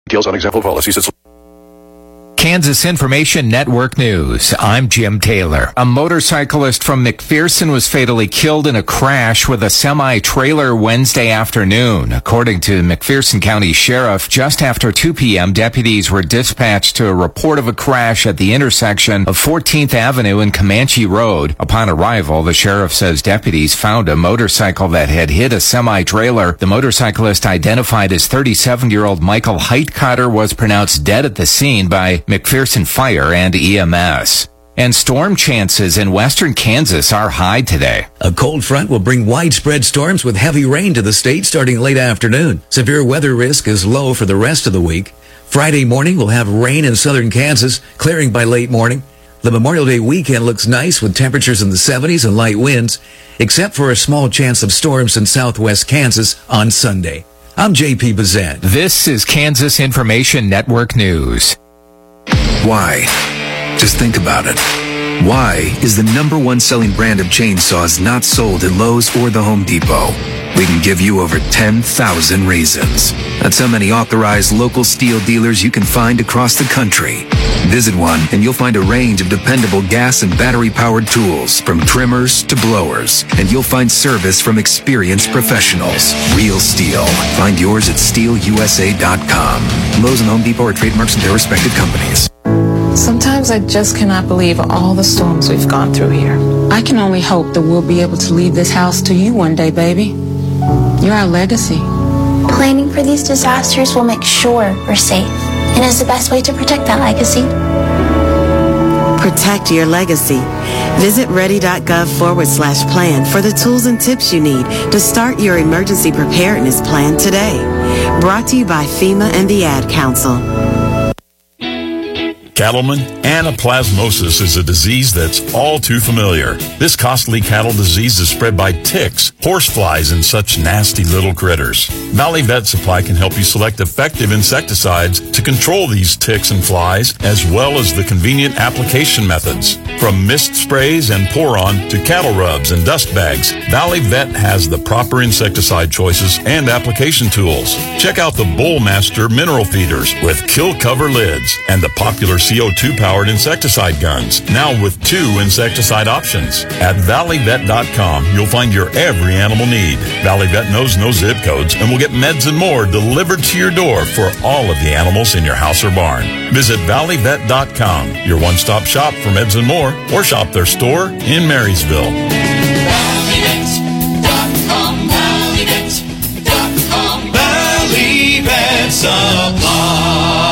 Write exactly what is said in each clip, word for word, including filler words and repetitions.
Details on example policies. It's Kansas Information Network News. I'm Jim Taylor. A motorcyclist from McPherson was fatally killed in a crash with a semi-trailer Wednesday afternoon. According to McPherson County Sheriff, just after two p.m., deputies were dispatched to a report of a crash at the intersection of fourteenth Avenue and Comanche Road. Upon arrival, the sheriff says deputies found a motorcycle that had hit a semi-trailer. The motorcyclist, identified as thirty-seven-year-old Michael Heitkotter, was pronounced dead at the scene by McPherson Fire and E M S. And storm chances in western Kansas are high today. A cold front will bring widespread storms with heavy rain to the state starting late afternoon. Severe weather risk is low for the rest of the week. Friday morning will have rain in southern Kansas, clearing by late morning. The Memorial Day weekend looks nice with temperatures in the seventies and light winds, except for a small chance of storms in southwest Kansas on Sunday. I'm J P Bazette. This is Kansas Information Network News. Why? Just think about it. Why is the number one selling brand of chainsaws not sold at Lowe's or the Home Depot? We can give you over ten thousand reasons. That's how many authorized local steel dealers you can find across the country. Visit one and you'll find a range of dependable gas and battery-powered tools, from trimmers to blowers. And you'll find service from experienced professionals. Real steel. Find yours at steel u s a dot com. Lowe's and Home Depot are trademarks of their respective companies. Sometimes I just cannot believe all the storms we've gone through here. I can only hope that we'll be able to leave this house to you one day, baby. You're our legacy. Planning for these disasters will make sure we're safe, and is the best way to protect that legacy. Protect your legacy. Visit ready.gov forward slash plan for the tools and tips you need to start your emergency preparedness plan today. Brought to you by FEMA and the Ad Council. Cattleman, anaplasmosis is a disease that's all too familiar. This costly cattle disease is spread by ticks, horseflies, and such nasty little critters. Valley Vet Supply can help you select effective insecticides to control these ticks and flies, as well as the convenient application methods. From mist sprays and pour-on to cattle rubs and dust bags, Valley Vet has the proper insecticide choices and application tools. Check out the Bullmaster mineral feeders with kill cover lids and the popular C O two powered insecticide guns, now with two insecticide options. At valley vet dot com, you'll find your every animal need. Valley Vet knows no zip codes and will get meds and more delivered to your door for all of the animals in your house or barn. Visit valley vet dot com, your one-stop shop for meds and more, or shop their store in Marysville. valley vet dot com, valley vet dot com, Valley Vet Supply.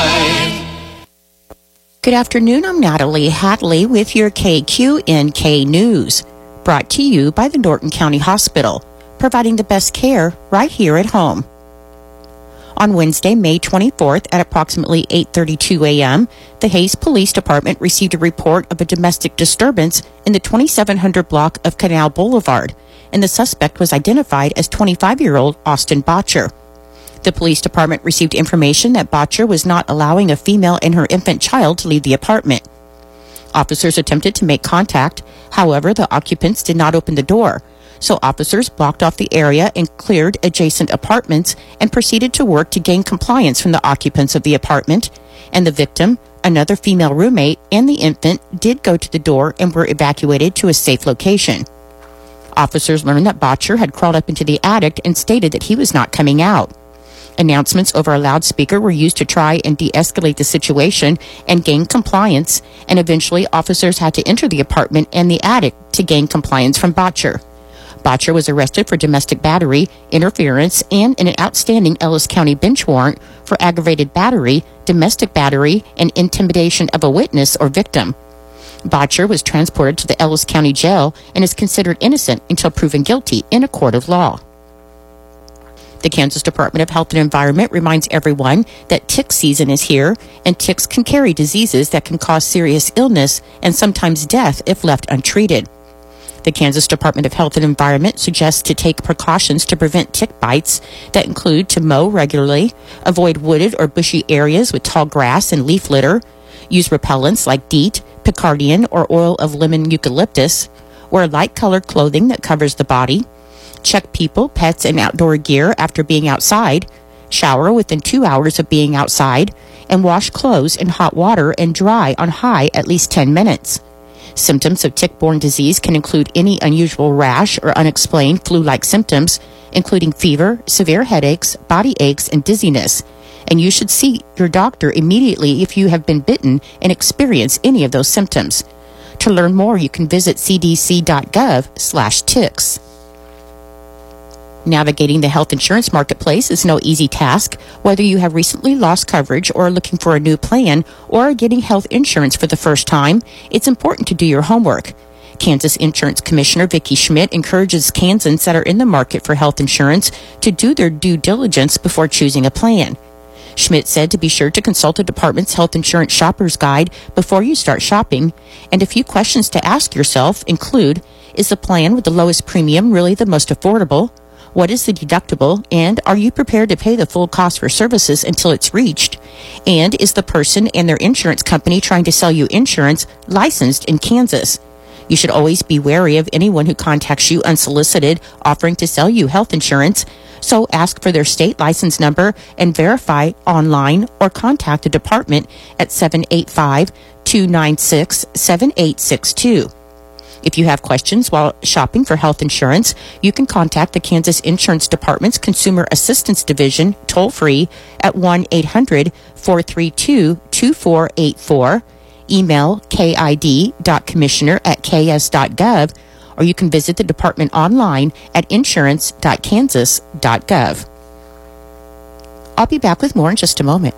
Good afternoon, I'm Natalie Hatley with your K Q N K News, brought to you by the Norton County Hospital, providing the best care right here at home. On Wednesday, May twenty-fourth at approximately eight thirty-two a.m., the Hayes Police Department received a report of a domestic disturbance in the twenty-seven hundred block of Canal Boulevard, and the suspect was identified as twenty-five-year-old Austin Botcher. The police department received information that Botcher was not allowing a female and her infant child to leave the apartment. Officers attempted to make contact. However, the occupants did not open the door, so officers blocked off the area and cleared adjacent apartments and proceeded to work to gain compliance from the occupants of the apartment, and the victim, another female roommate, and the infant did go to the door and were evacuated to a safe location. Officers learned that Botcher had crawled up into the attic and stated that he was not coming out. Announcements over a loudspeaker were used to try and de-escalate the situation and gain compliance, and eventually officers had to enter the apartment and the attic to gain compliance from Botcher. Botcher was arrested for domestic battery, interference, and an outstanding Ellis County bench warrant for aggravated battery, domestic battery, and intimidation of a witness or victim. Botcher was transported to the Ellis County Jail and is considered innocent until proven guilty in a court of law. The Kansas Department of Health and Environment reminds everyone that tick season is here, and ticks can carry diseases that can cause serious illness and sometimes death if left untreated. The Kansas Department of Health and Environment suggests to take precautions to prevent tick bites that include to mow regularly, avoid wooded or bushy areas with tall grass and leaf litter, use repellents like DEET, Picardian, or oil of lemon eucalyptus, wear light-colored clothing that covers the body, check people, pets, and outdoor gear after being outside, Shower within two hours of being outside, and wash clothes in hot water and dry on high at least ten minutes. Symptoms of tick-borne disease can include any unusual rash or unexplained flu-like symptoms, including fever, severe headaches, body aches, and dizziness. And you should see your doctor immediately if you have been bitten and experience any of those symptoms. To learn more, you can visit c d c dot gov slash ticks. Navigating the health insurance marketplace is no easy task. Whether you have recently lost coverage or are looking for a new plan or are getting health insurance for the first time, it's important to do your homework. Kansas Insurance Commissioner Vicki Schmidt encourages Kansans that are in the market for health insurance to do their due diligence before choosing a plan. Schmidt said to be sure to consult the department's health insurance shopper's guide before you start shopping, and a few questions to ask yourself include, is the plan with the lowest premium really the most affordable? What is the deductible? And are you prepared to pay the full cost for services until it's reached? And is the person and their insurance company trying to sell you insurance licensed in Kansas? You should always be wary of anyone who contacts you unsolicited offering to sell you health insurance. So ask for their state license number and verify online or contact the department at seven eight five, two nine six, seven eight six two. If you have questions while shopping for health insurance, you can contact the Kansas Insurance Department's Consumer Assistance Division toll-free at one eight hundred, four three two, two four eight four, email kid.commissioner at ks.gov, or you can visit the department online at insurance dot kansas dot gov. I'll be back with more in just a moment.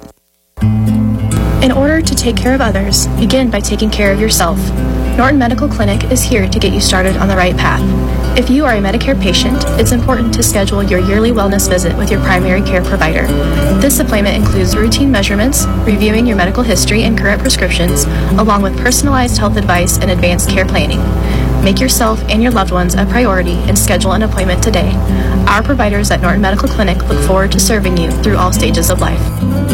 In order to take care of others, begin by taking care of yourself. Norton Medical Clinic is here to get you started on the right path. If you are a Medicare patient, it's important to schedule your yearly wellness visit with your primary care provider. This appointment includes routine measurements, reviewing your medical history and current prescriptions, along with personalized health advice and advanced care planning. Make yourself and your loved ones a priority and schedule an appointment today. Our providers at Norton Medical Clinic look forward to serving you through all stages of life.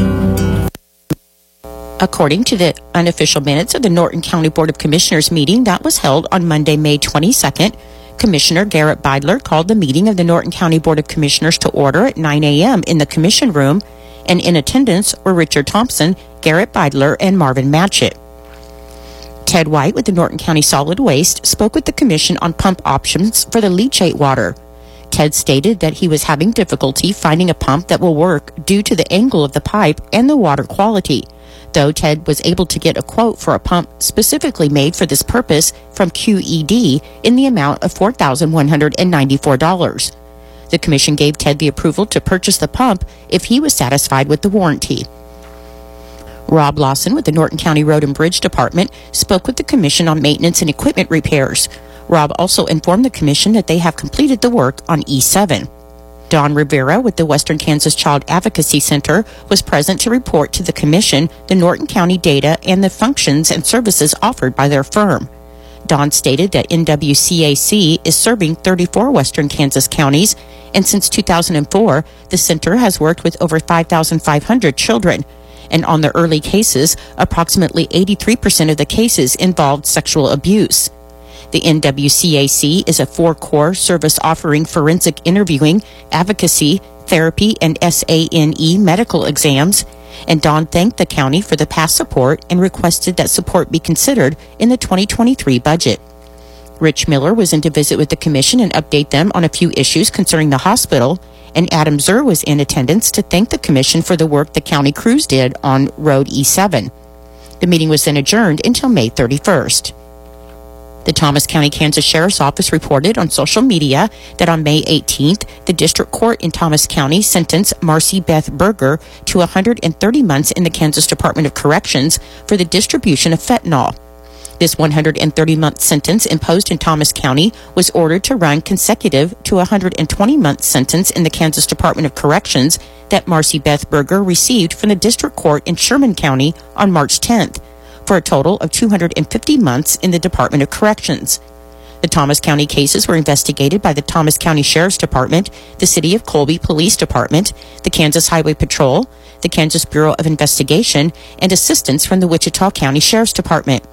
According to the unofficial minutes of the Norton County Board of Commissioners meeting that was held on Monday, May twenty-second, Commissioner Garrett Beidler called the meeting of the Norton County Board of Commissioners to order at nine a.m. in the commission room, and in attendance were Richard Thompson, Garrett Beidler, and Marvin Matchett. Ted White with the Norton County Solid Waste spoke with the commission on pump options for the leachate water. Ted stated that he was having difficulty finding a pump that will work due to the angle of the pipe and the water quality, though Ted was able to get a quote for a pump specifically made for this purpose from Q E D in the amount of four thousand one hundred ninety-four dollars. The commission gave Ted the approval to purchase the pump if he was satisfied with the warranty. Rob Lawson with the Norton County Road and Bridge Department spoke with the commission on maintenance and equipment repairs. Rob also informed the commission that they have completed the work on E seven. Don Rivera with the Western Kansas Child Advocacy Center was present to report to the commission the Norton County data and the functions and services offered by their firm. Don stated that N W C A C is serving thirty-four Western Kansas counties, and since two thousand four, the center has worked with over five thousand five hundred children. And on the early cases, approximately eighty-three percent of the cases involved sexual abuse. The N W C A C is a four-core service offering forensic interviewing, advocacy, therapy, and S A N E medical exams, and Don thanked the county for the past support and requested that support be considered in the twenty twenty-three budget. Rich Miller was in to visit with the commission and update them on a few issues concerning the hospital, and Adam Zur was in attendance to thank the commission for the work the county crews did on Road E seven. The meeting was then adjourned until May thirty-first. The Thomas County, Kansas Sheriff's Office reported on social media that on May eighteenth, the district court in Thomas County sentenced Marcy Beth Berger to one hundred thirty months in the Kansas Department of Corrections for the distribution of fentanyl. This one hundred thirty month sentence imposed in Thomas County was ordered to run consecutive to a one hundred twenty month sentence in the Kansas Department of Corrections that Marcy Beth Berger received from the district court in Sherman County on March tenth. For a total of two hundred fifty months in the Department of Corrections. The Thomas County cases were investigated by the Thomas County Sheriff's Department, the City of Colby Police Department, the Kansas Highway Patrol, the Kansas Bureau of Investigation, and assistance from the Wichita County Sheriff's Department.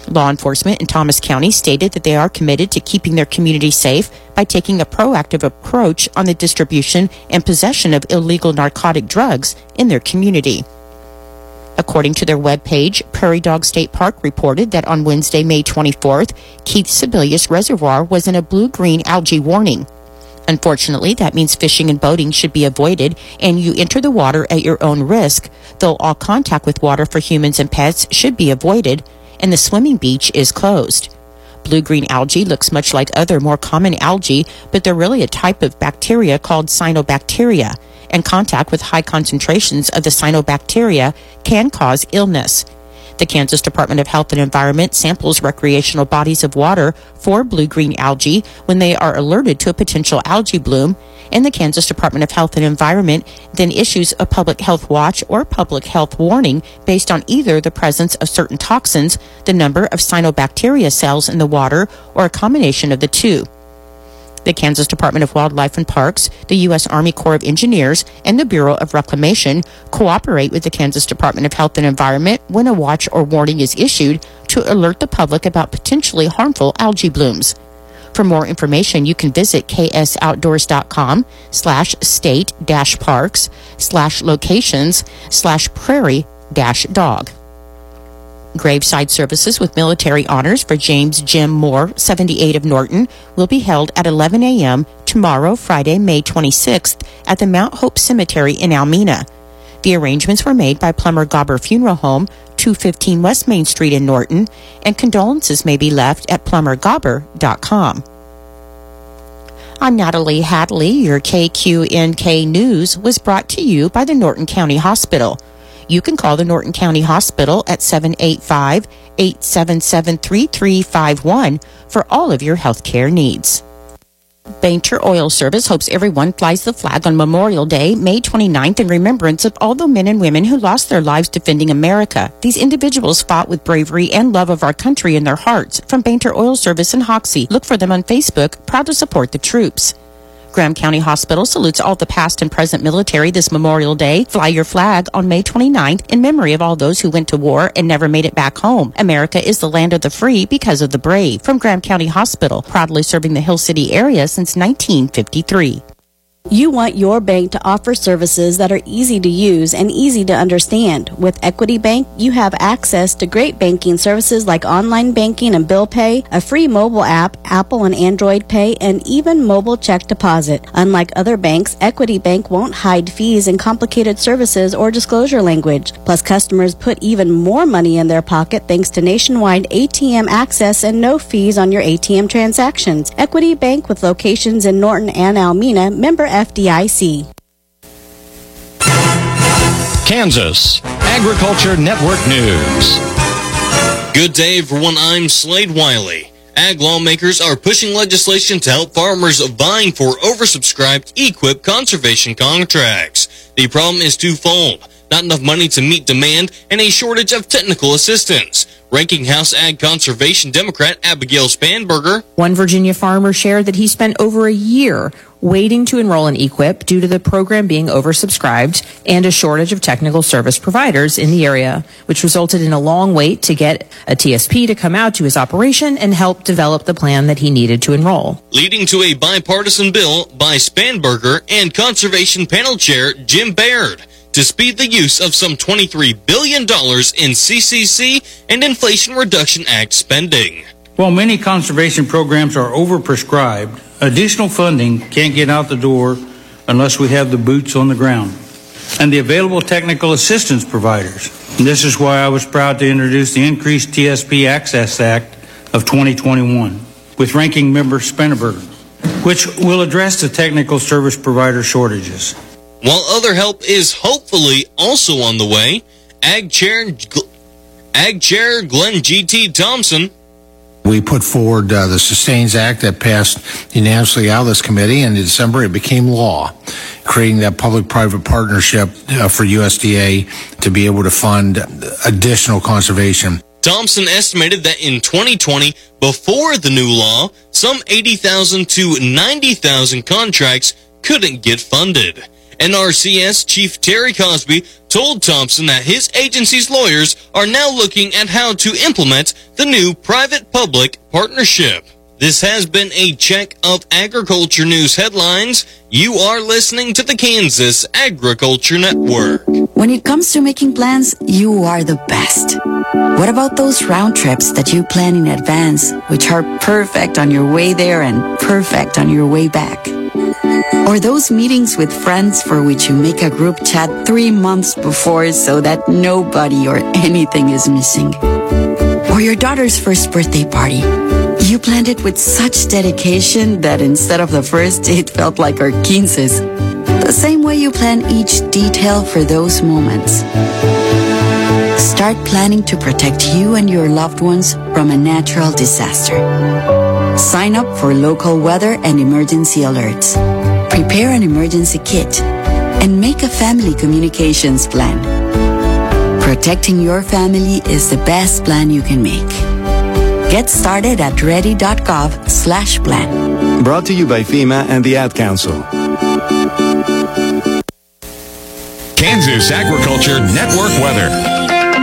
Law enforcement in Thomas County stated that they are committed to keeping their community safe by taking a proactive approach on the distribution and possession of illegal narcotic drugs in their community. According to their webpage, Prairie Dog State Park reported that on Wednesday, May twenty-fourth, Keith Sebelius Reservoir was in a blue-green algae warning. Unfortunately, that means fishing and boating should be avoided, and you enter the water at your own risk, though all contact with water for humans and pets should be avoided, and the swimming beach is closed. Blue-green algae looks much like other more common algae, but they're really a type of bacteria called cyanobacteria, and contact with high concentrations of the cyanobacteria can cause illness. The Kansas Department of Health and Environment samples recreational bodies of water for blue-green algae when they are alerted to a potential algae bloom, and the Kansas Department of Health and Environment then issues a public health watch or public health warning based on either the presence of certain toxins, the number of cyanobacteria cells in the water, or a combination of the two. The Kansas Department of Wildlife and Parks, the U S Army Corps of Engineers, and the Bureau of Reclamation cooperate with the Kansas Department of Health and Environment when a watch or warning is issued to alert the public about potentially harmful algae blooms. For more information, you can visit ksoutdoors.com slash state dash parks slash locations slash prairie dash dog. Graveside services with military honors for James Jim Moore, seventy-eight of Norton, will be held at eleven a.m. tomorrow, Friday, May twenty-sixth, at the Mount Hope Cemetery in Almena. The arrangements were made by Plummer Gobber Funeral Home, two fifteen West Main Street in Norton, and condolences may be left at plumber gobber dot com. I'm Natalie Hadley. Your K Q N K News was brought to you by the Norton County Hospital. You can call the Norton County Hospital at seven eight five, eight seven seven, three three five one for all of your health care needs. Bainter Oil Service hopes everyone flies the flag on Memorial Day, May twenty-ninth, in remembrance of all the men and women who lost their lives defending America. These individuals fought with bravery and love of our country in their hearts. From Bainter Oil Service in Hoxie, look for them on Facebook, proud to support the troops. Graham County Hospital salutes all the past and present military this Memorial Day. Fly your flag on May twenty-ninth in memory of all those who went to war and never made it back home. America is the land of the free because of the brave. From Graham County Hospital, proudly serving the Hill City area since nineteen fifty-three. You want your bank to offer services that are easy to use and easy to understand. With Equity Bank, you have access to great banking services like online banking and bill pay, a free mobile app, Apple and Android Pay, and even mobile check deposit. Unlike other banks, Equity Bank won't hide fees and complicated services or disclosure language. Plus, customers put even more money in their pocket thanks to nationwide A T M access and no fees on your A T M transactions. Equity Bank with locations in Norton and Almena, member F D I C. Kansas Agriculture Network News. Good day, everyone. I'm Slade Wiley. Ag lawmakers are pushing legislation to help farmers vying for oversubscribed E Q I P conservation contracts. The problem is twofold: not enough money to meet demand and a shortage of technical assistance. Ranking House Ag Conservation Democrat Abigail Spanberger. One Virginia farmer shared that he spent over a year waiting to enroll in E Q I P due to the program being oversubscribed and a shortage of technical service providers in the area, which resulted in a long wait to get a T S P to come out to his operation and help develop the plan that he needed to enroll. Leading to a bipartisan bill by Spanberger and Conservation Panel Chair Jim Baird to speed the use of some twenty-three billion dollars in C C C and Inflation Reduction Act spending. While many conservation programs are overprescribed, additional funding can't get out the door unless we have the boots on the ground and the available technical assistance providers. And this is why I was proud to introduce the Increased T S P Access Act of twenty twenty-one with Ranking Member Spanberger, which will address the technical service provider shortages. While other help is hopefully also on the way, Ag Chair, Ag Chair Glenn G T Thompson. We put forward uh, the Sustains Act that passed unanimously out of this committee, and in December it became law, creating that public-private partnership uh, for U S D A to be able to fund additional conservation. Thompson estimated that in twenty twenty, before the new law, some eighty thousand to ninety thousand contracts couldn't get funded. N R C S Chief Terry Cosby told Thompson that his agency's lawyers are now looking at how to implement the new private-public partnership. This has been a check of agriculture news headlines. You are listening to the Kansas Agriculture Network. When it comes to making plans, you are the best. What about those round trips that you plan in advance, which are perfect on your way there and perfect on your way back? Or those meetings with friends for which you make a group chat three months before so that nobody or anything is missing? Or your daughter's first birthday party. You planned it with such dedication that instead of the first, it felt like our quinces. The same way you plan each detail for those moments. Start planning to protect you and your loved ones from a natural disaster. Sign up for local weather and emergency alerts. Prepare an emergency kit and make a family communications plan. Protecting your family is the best plan you can make. Get started at ready.gov slash plan. Brought to you by FEMA and the Ad Council. Kansas Agriculture Network weather.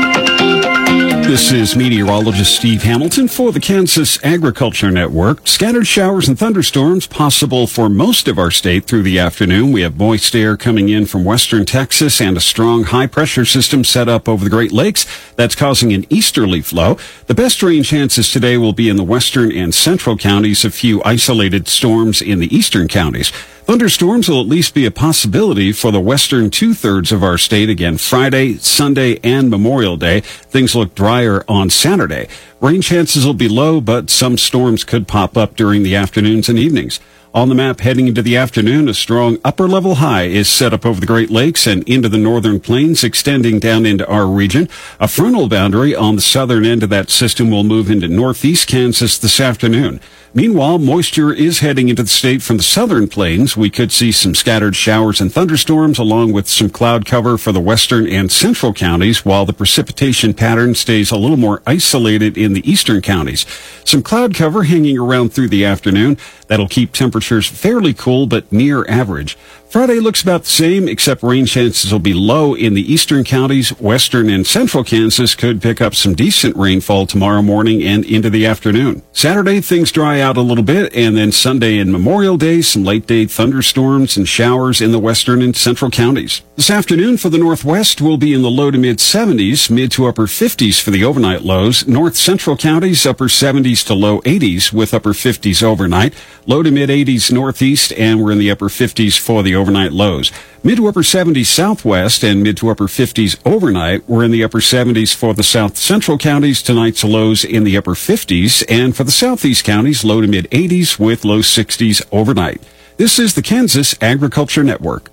This is meteorologist Steve Hamilton for the Kansas Agriculture Network. Scattered showers and thunderstorms possible for most of our state through the afternoon. We have moist air coming in from western Texas and a strong high-pressure system set up over the Great Lakes that's causing an easterly flow. The best rain chances today will be in the western and central counties, a few isolated storms in the eastern counties. Thunderstorms will at least be a possibility for the western two-thirds of our state again Friday, Sunday, and Memorial Day. Things look drier on Saturday. Rain chances will be low, but some storms could pop up during the afternoons and evenings. On the map heading into the afternoon, a strong upper-level high is set up over the Great Lakes and into the northern plains, extending down into our region. A frontal boundary on the southern end of that system will move into northeast Kansas this afternoon. Meanwhile, moisture is heading into the state from the southern plains. We could see some scattered showers and thunderstorms along with some cloud cover for the western and central counties, while the precipitation pattern stays a little more isolated in the eastern counties. Some cloud cover hanging around through the afternoon. That'll keep temperatures fairly cool but near average. Friday looks about the same, except rain chances will be low in the eastern counties. Western and central Kansas could pick up some decent rainfall tomorrow morning and into the afternoon. Saturday, things dry out a little bit, and then Sunday and Memorial Day, some late-day thunderstorms and showers in the western and central counties. This afternoon for the northwest, we'll be in the low to mid-seventies, mid to upper fifties for the overnight lows. North-central counties, upper seventies to low eighties with upper fifties overnight. Low to mid-eighties northeast, and we're in the upper fifties for the overnight lows. Mid to upper seventies southwest and mid to upper fifties overnight. We're in the upper seventies for the south central counties. Tonight's lows in the upper fifties. And for the southeast counties, low to mid eighties with low sixties overnight. This is the Kansas Agriculture Network.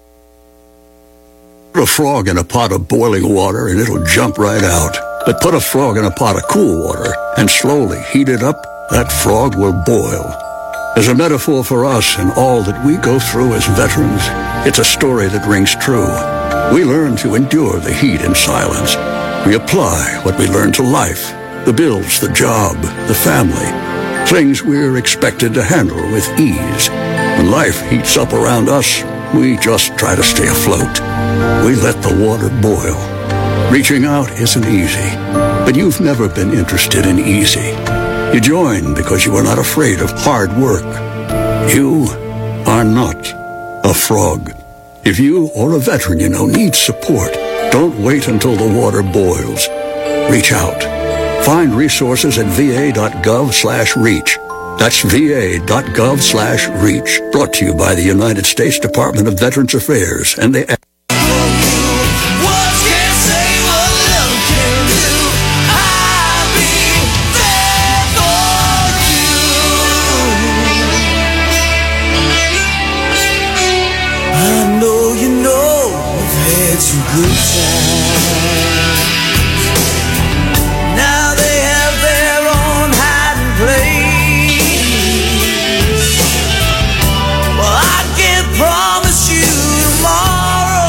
Put a frog in a pot of boiling water and it'll jump right out. But put a frog in a pot of cool water and slowly heat it up, that frog will boil. As a metaphor for us and all that we go through as veterans, it's a story that rings true. We learn to endure the heat in silence. We apply what we learn to life, the bills, the job, the family, things we're expected to handle with ease. When life heats up around us, we just try to stay afloat. We let the water boil. Reaching out isn't easy, but you've never been interested in easy. You join because you are not afraid of hard work. You are not a frog. If you or a veteran you know needs support, don't wait until the water boils. Reach out. Find resources at va.gov slash reach. That's va.gov slash reach. Brought to you by the United States Department of Veterans Affairs and the some good times. Now they have their own hiding place. Well, I can't promise you tomorrow,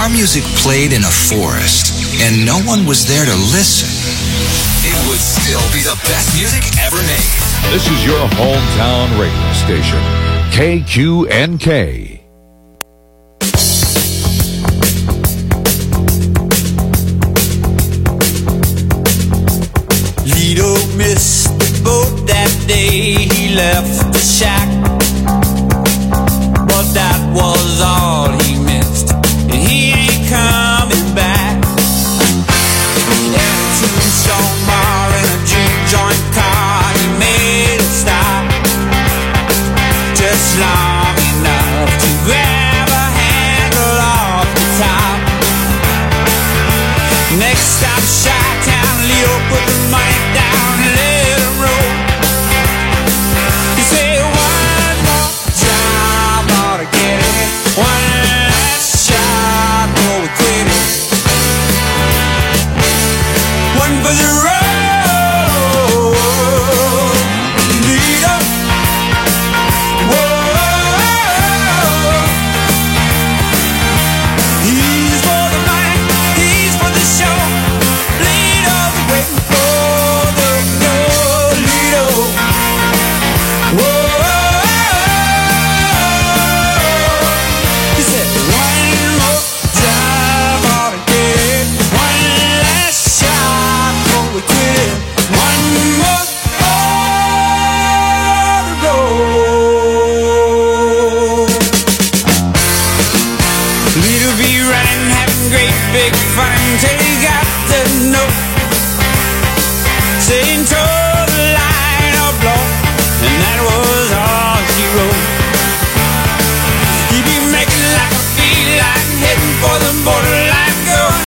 our music played in a forest and no one was there to listen, it would still be the best music ever made. This is your hometown radio station, K Q N K. Lido missed the boat that day. He left